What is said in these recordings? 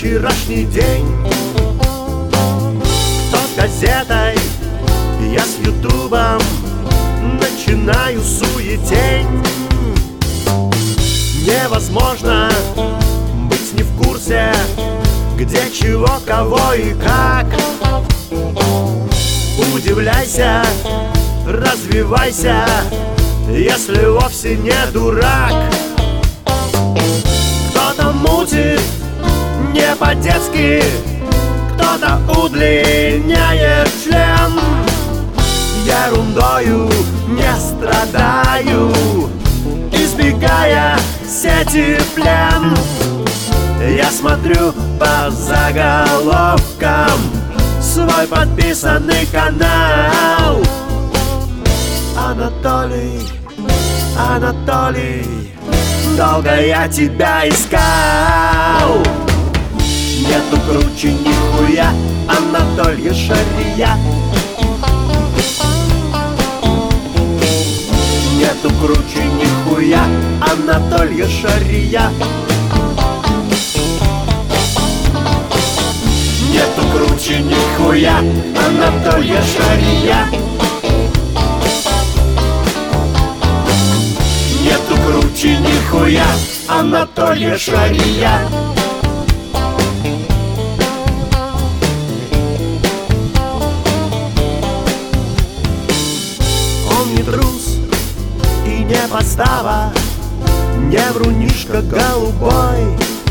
вчерашний день. Кто с газетой, я с ютубом, начинаю суетень. Невозможно быть не в курсе, где, чего, кого и как. Удивляйся, развивайся, если вовсе не дурак. Кто-то мутит не по-детски, кто-то удлиняет член. Ерундою не страдаю, избегая сети плен. Я смотрю по заголовкам свой подписанный канал. Анатолий, Анатолий, долго я тебя искал. Нету круче нихуя Анатолия Шария. Нету круче нихуя Анатолия Шария. Нету круче нихуя Анатолия Шария. Нету круче нихуя Анатолия Шария. Он не трус и не подстава, не врунишка голубой.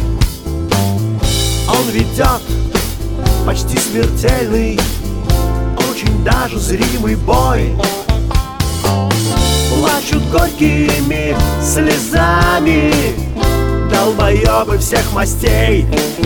Он ведет почти смертельный, очень даже зримый бой. Плачут горькими слезами долбоебы всех мастей.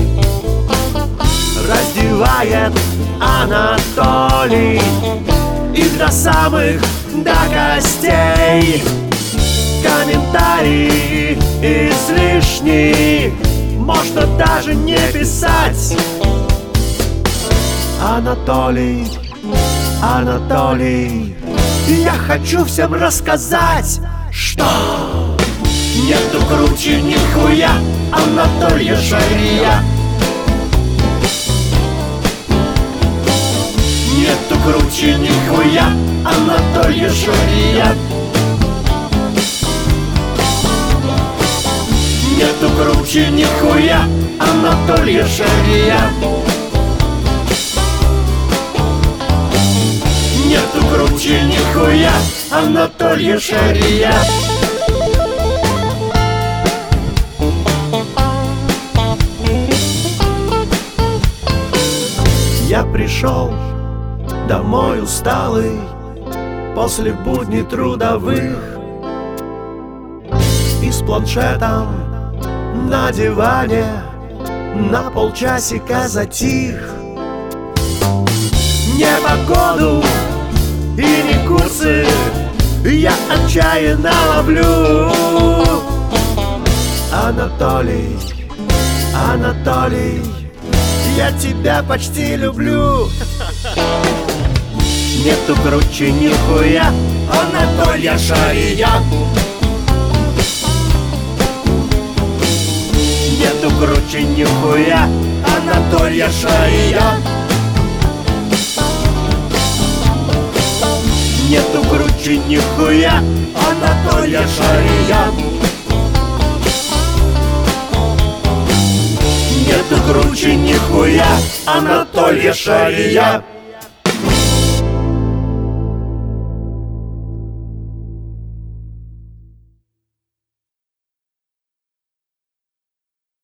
Раздевает Анатолий их до самых, до костей. Комментарии излишни можно даже не писать. Анатолий, Анатолий, я хочу всем рассказать, что нету круче нихуя Анатолия Шария. Нету круче нихуя Анатолия Шария. Нету круче нихуя Анатолия Шария. Нету круче нихуя Анатолия Шария. Я пришел домой усталый после будней трудовых, и с планшетом на диване на полчасика затих. Не погоду и не курсы я отчаянно ловлю. Анатолий, Анатолий, я тебя почти люблю. Нету круче нихуя Анатолия Шария. Нету круче нихуя Анатолия Шария. Нету круче нихуя Анатолия Шария. Нету круче нихуя Анатолия Шария.